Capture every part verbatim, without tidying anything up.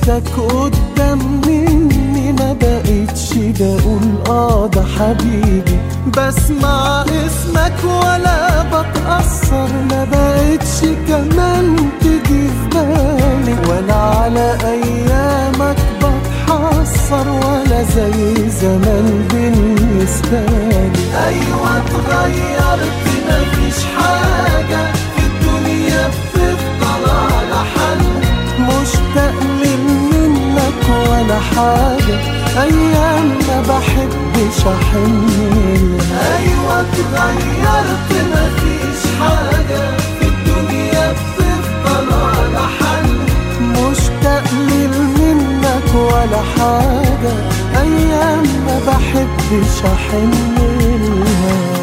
اسمك قدام مني ما بقتش بقول اه ده حبيبي، بسمع اسمك ولا بتأثر، ما بقتش كمان تيجي في بالي، ولا على ايامك بتحسر ولا زي زمان بالنسبة لي. ايوه اتغيرت مفيش حاجة في الدنيا بتفضل على حل، مشتاق منك ولا حاجة ايام ما بحبش احن. ايوه اتغيرت مفيش حاجة في الدنيا بتفضل على حل، مشتاق منك ولا حاجة ايام ما بحبش احن لها.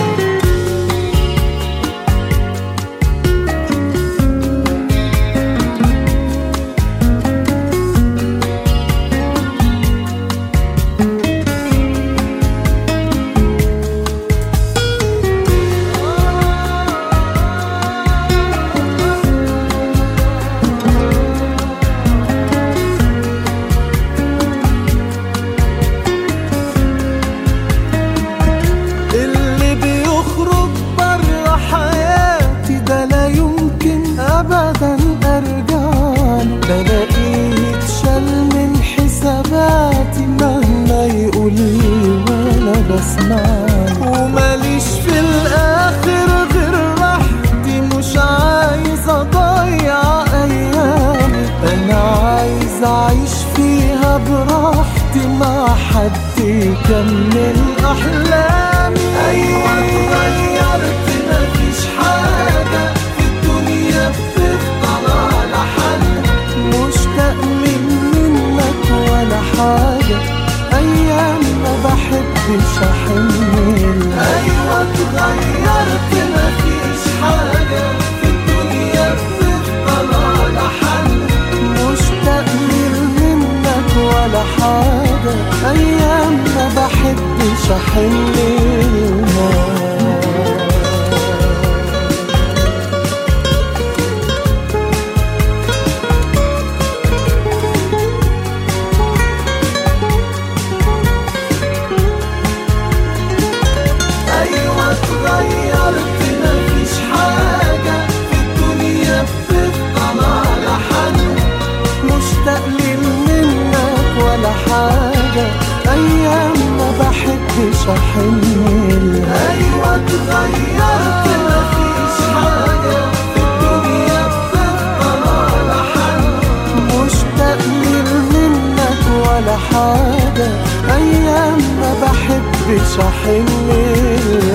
بلاقيه اتشال من حساباتي مهما يقولي وانا بسمعه، وماليش في الاخر غير راحتي، مش عايز اضيع ايامي، انا عايز اعيش فيها براحتي مع حد يكمل احلامي. ايوه اتغيرت مفيش حاجه في الدنيا بتفضل على حل، مشتاق منك ولا حاجة أيام ما بحبش أحن. أيوة اتغيرت مفيش حاجة في الدنيا بتفضل على حل، مشتاق منك ولا حاجة أيام ما بحبش أحن. اتغيرت مفيش حاجة في الدنيا بتفضل على حل، مشتاق منك ولا حاجة أيام ما بحبش أحن. أيوة اتغيرت مفيش حاجة في الدنيا بتفضل على حل، مشتاق منك ولا حاجة أيام ما بحبش أحن.